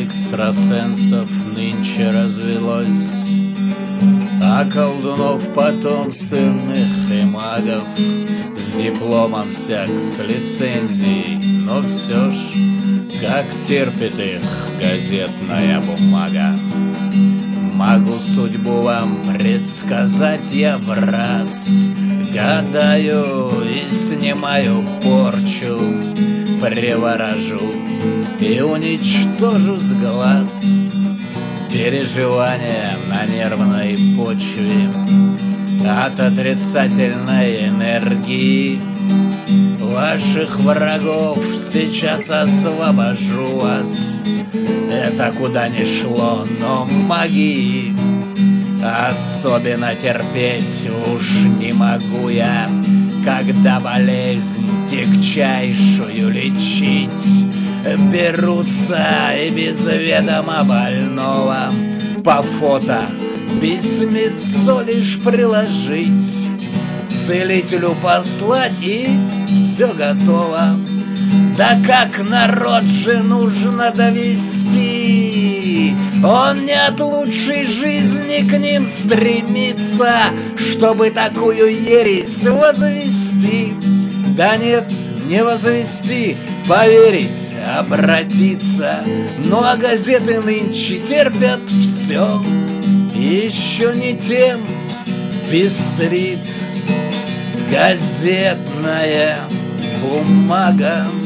Экстрасенсов нынче развелось, а колдунов потомственных и магов с дипломом всяк, с лицензией, но все ж, как терпит их газетная бумага. Могу судьбу вам предсказать я враз, гадаю и снимаю порчу, приворожу и уничтожу с глаз переживания на нервной почве от отрицательной энергии. Ваших врагов сейчас освобожу вас. Это куда ни шло, но магии особенно терпеть уж не могу я, когда болезнь тягчайшую лечить берутся и без ведома больного по фото письмецо лишь приложить, целителю послать и все готово. Да как народ же нужно довести, он не от лучшей жизни к ним стремится, чтобы такую ересь возвести. Да нет, не возвести, поверить, обратиться. Ну а газеты нынче терпят все, еще не тем пестрит газетная бумага.